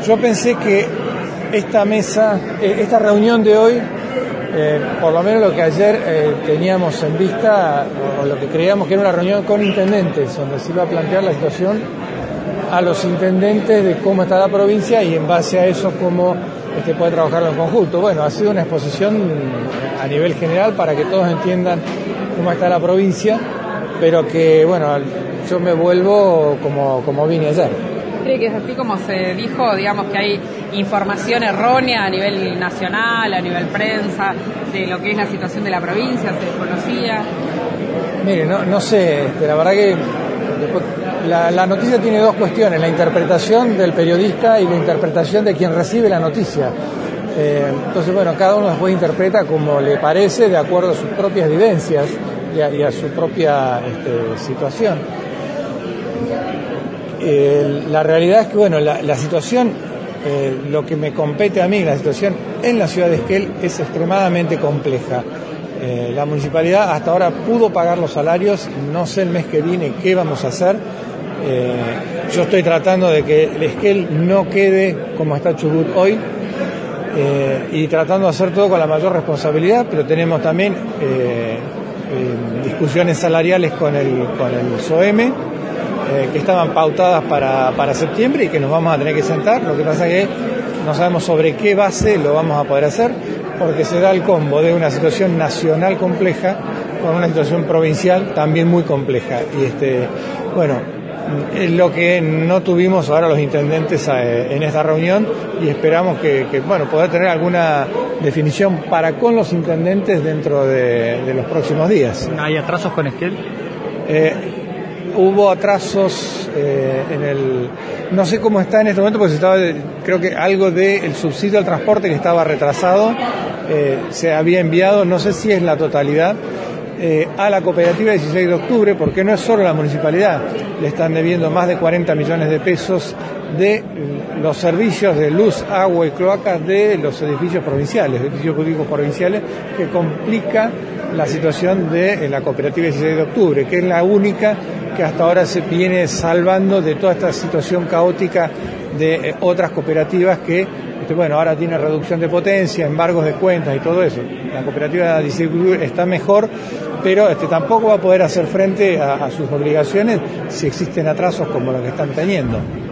Yo pensé que esta reunión de hoy, por lo menos lo que ayer teníamos en vista, o lo que creíamos que era una reunión con intendentes, donde se iba a plantear la situación a los intendentes de cómo está la provincia y en base a eso cómo puede trabajarlo en conjunto. Bueno, ha sido una exposición a nivel general para que todos entiendan cómo está la provincia, pero que, bueno, yo me vuelvo como vine ayer. ¿Cree que es así como se dijo, digamos, que hay información errónea a nivel nacional, a nivel prensa, de lo que es la situación de la provincia? ¿Se desconocía? Mire, no sé, la verdad que la noticia tiene dos cuestiones, la interpretación del periodista y la interpretación de quien recibe la noticia. Entonces, bueno, cada uno después interpreta como le parece, de acuerdo a sus propias vivencias y a su propia situación. La realidad es que, bueno, la situación, lo que me compete a mí, la situación en la ciudad de Esquel es extremadamente compleja. La municipalidad hasta ahora pudo pagar los salarios, no sé el mes que viene qué vamos a hacer. Yo estoy tratando de que el Esquel no quede como está Chubut hoy, y tratando de hacer todo con la mayor responsabilidad, pero tenemos también discusiones salariales con el SOEME, que estaban pautadas para septiembre y que nos vamos a tener que sentar. Lo que pasa es que no sabemos sobre qué base lo vamos a poder hacer, porque se da el combo de una situación nacional compleja con una situación provincial también muy compleja. Y bueno, es lo que no tuvimos ahora los intendentes en esta reunión, y esperamos que poder tener alguna definición para con los intendentes dentro de los próximos días. ¿Hay atrasos con Esquel? Hubo atrasos no sé cómo está en este momento, porque creo que algo del subsidio al transporte que estaba retrasado, se había enviado, no sé si es la totalidad, a la cooperativa 16 de octubre, porque no es solo la municipalidad, le están debiendo más de 40 millones de pesos de los servicios de luz, agua y cloacas de los edificios provinciales, edificios públicos provinciales, que complica la situación de la cooperativa 16 de octubre, que es la única que hasta ahora se viene salvando de toda esta situación caótica de otras cooperativas que, ahora tiene reducción de potencia, embargos de cuentas y todo eso. La cooperativa 16 de octubre está mejor, pero tampoco va a poder hacer frente a sus obligaciones si existen atrasos como los que están teniendo.